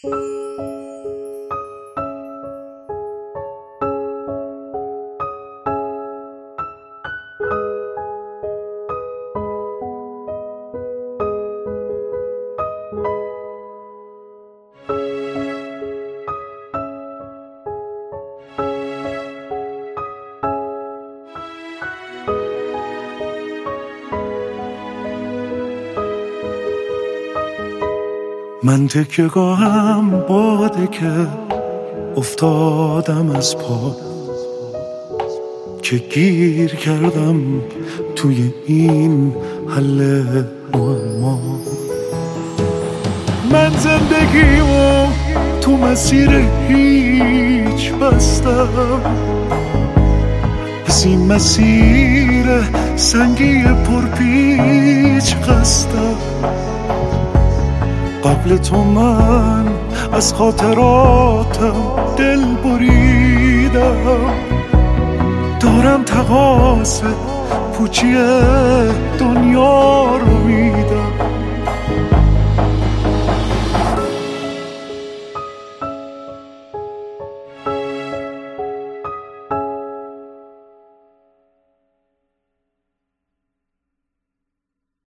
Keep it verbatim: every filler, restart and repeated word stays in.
من تکیه گاهم باده که افتادم از پا، که گیر کردم توی این حل معما. من زندگیمو تو مسیر هیچ بستم، از این مسیر سنگی پرپیچ قصدم. قبل تو من از خاطراتم دل بریدم، دارم تقاص پوچی دنیا رو